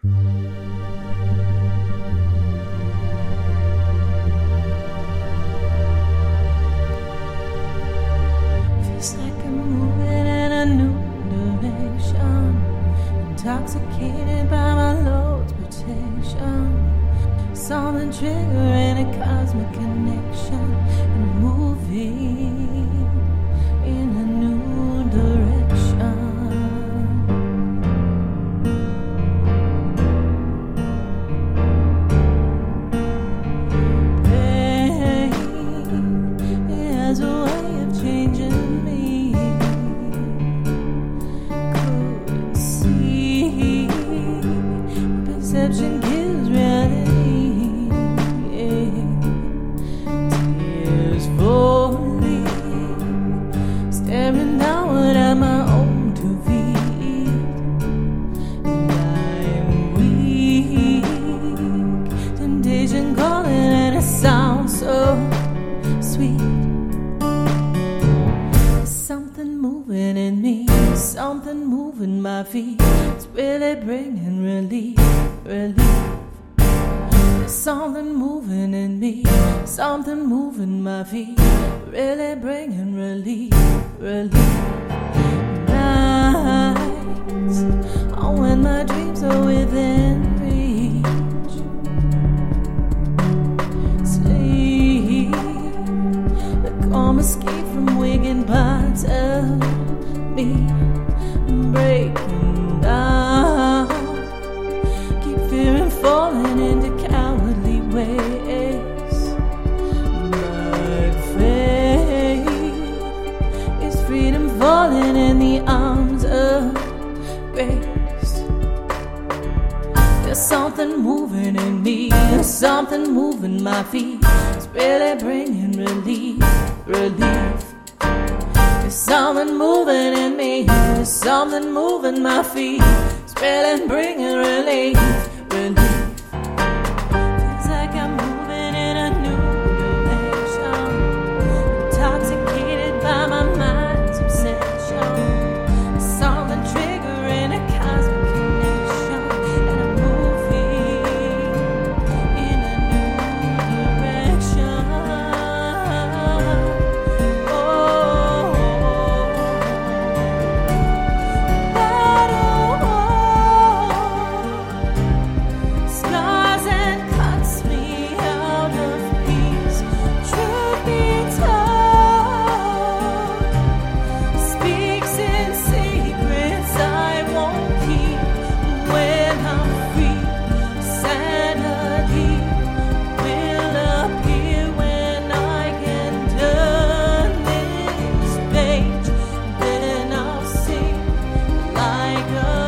Feels like I'm moving in a new direction, intoxicated by my Lord's protection. Something triggering a cosmic connection and moving in a new direction. Pain has a way of changing me. Couldn't see, perception kills reality. Staring downward at my own 2 feet, and I'm weak. Temptation calling, and it sounds so sweet. There's something moving in me, something moving my feet. It's really bringing relief, relief. There's something moving in me, something moving my feet, really bringing relief, relief. Nights, oh, when my dreams are within reach. Sleep, the calm escape from waking parts of me. Breaking down, keep fearing falling into cowardly ways. But faith is freedom falling in the arms of grace. There's something moving in me, there's something moving my feet. It's really bringing relief, relief. There's something moving in me, there's something moving my feet. It's really bringing relief, relief. Feels like I'm moving in a new direction, intoxicated by my mind's obsession. Something triggering a cosmic connection, and I'm moving in a new direction. Scars and cuts me out of peace. Truth be told, speaks in secrets I won't keep. When I'm free, sanity will appear when I can turn this page. Then I'll sing like a